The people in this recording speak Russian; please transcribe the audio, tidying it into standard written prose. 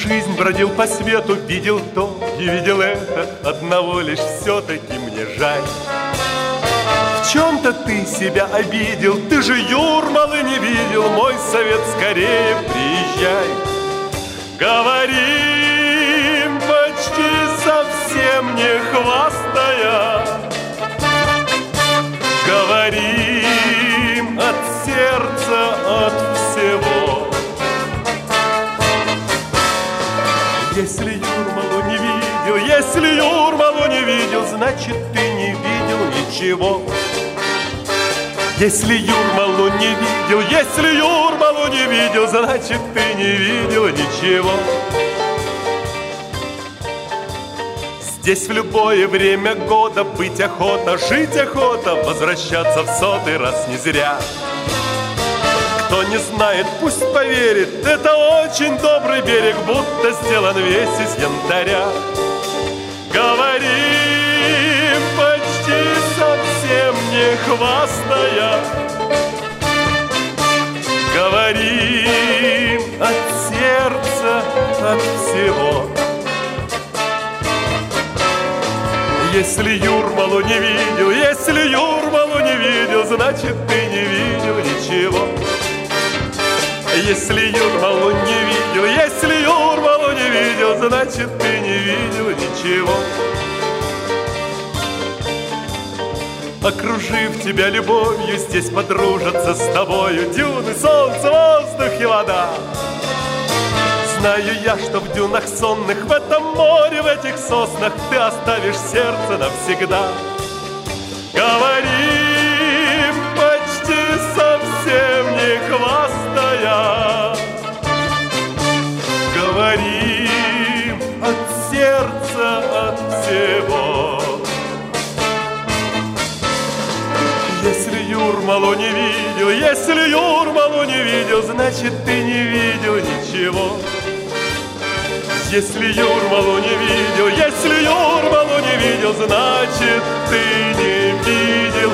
жизнь бродил по свету, видел то и видел это. Одного лишь все-таки мне жаль. В чем-то ты себя обидел, ты же Юрмалы не видел. Мой совет: скорее приезжай. Говорим почти совсем не хвастая, говорим от сердца, от всего. Если Юрмалу не видел, если Юрмалу не видел, значит, ты не видел ничего. Если Юрмалу не видел, если Юрмалу не видел, значит, ты не видел ничего. Здесь в любое время года быть охота, жить охота, возвращаться в сотый раз не зря. Кто не знает, пусть поверит, это очень добрый берег, будто сделан весь из янтаря. Говорим почти совсем не хвастая, говорим от сердца, от всего. Если Юрмалу не видел, если Юрмалу не видел, значит, ты не видел ничего. Если Юрмалу не видел, если Юрмалу не видел, значит, ты не видел ничего. Окружив тебя любовью, здесь подружатся с тобою дюны, солнце, воздух и вода. Знаю я, что в дюнах сонных, в этом море, в этих соснах ты оставишь сердце навсегда. Говорим почти совсем не хвастая, говорим от сердца, от всего. Если Юрмалу не видел, если Юрмалу не видел, значит, ты не видел ничего. Если Юрмалу не видел, если Юрмалу не видел, значит, ты не видел